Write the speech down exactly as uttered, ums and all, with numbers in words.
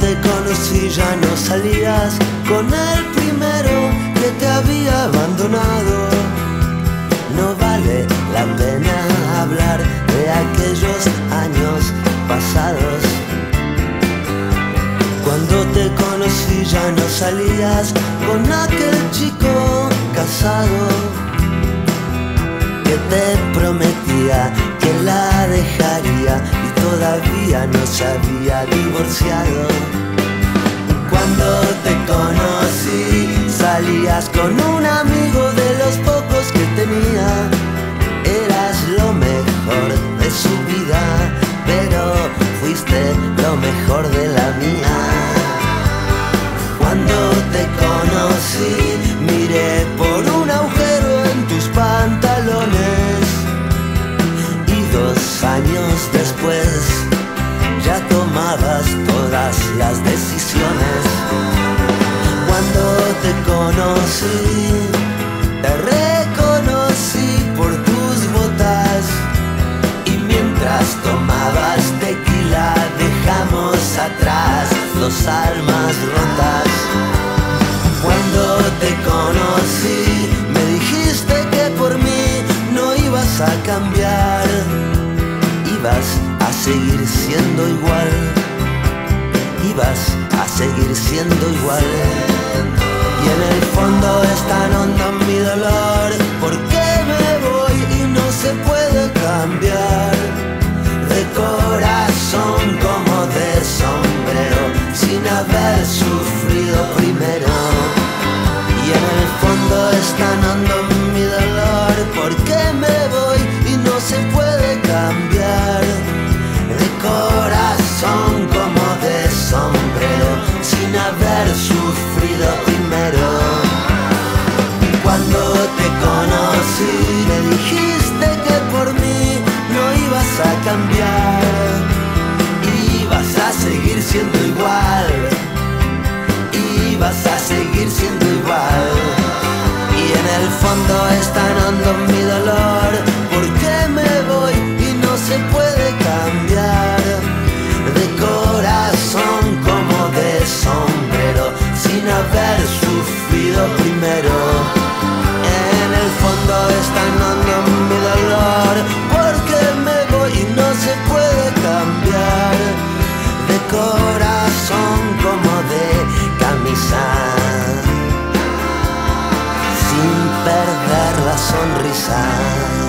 te conocí ya no salías con el primero que te había abandonado. No vale la pena hablar de aquellos años pasados. Cuando te conocí ya no salías con aquel chico casado que te prometía que la dejaría y todavía no se había divorciado. Cuando te conocí salías con un amigo de los pocos que tenía. Eras lo mejor de su vida, pero fuiste lo mejor de la mía. Cuando te conocí miré por un agujero en tus pantalones y dos años después ya tomabas todas las decisiones. Cuando te conocí, te reconocí por tus botas y mientras tomabas tequila dejamos atrás dos almas rotas. Cuando te conocí me dijiste que por mí no ibas a cambiar, ibas a seguir siendo igual, ibas a seguir siendo igual. Y en el fondo es tan hondo mi dolor, porque me voy y no se puede cambiar. De corazón como de sombrero, sin haber sufrido primero. Y en el fondo es tan hondo mi dolor, porque me voy y no se puede cambiar. De corazón como de sombrero, sin haber sufrido primero. Cuando te conocí me dijiste que por mí no ibas a cambiar, ibas a seguir siendo igual, ibas a seguir siendo igual. Y en el fondo es tan hondo mi dolor, porque me voy y no se puede cambiar. De corazón como de sombrero, sin haber sufrido primero. En el fondo es tan hondo mi dolor, porque me voy y no se puede cambiar. De corazón como de camisa, sin perder la sonrisa.